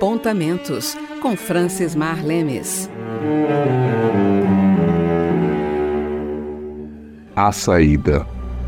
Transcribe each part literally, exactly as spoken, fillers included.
Apontamentos, com Francis Mar Lemes. A saída.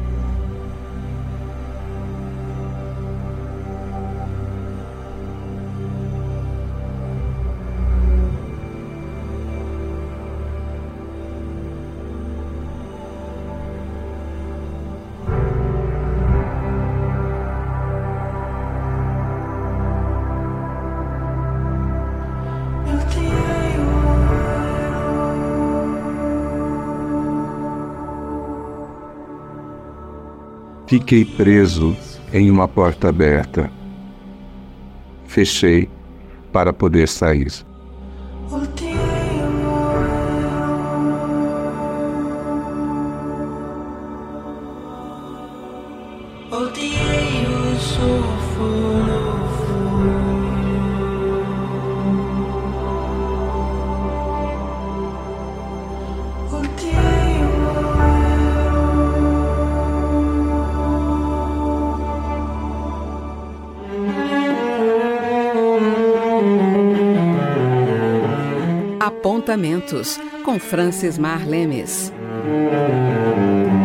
Fiquei preso em uma porta aberta. Fechei para poder sair. Apontamentos, com Francis Mar Lemes.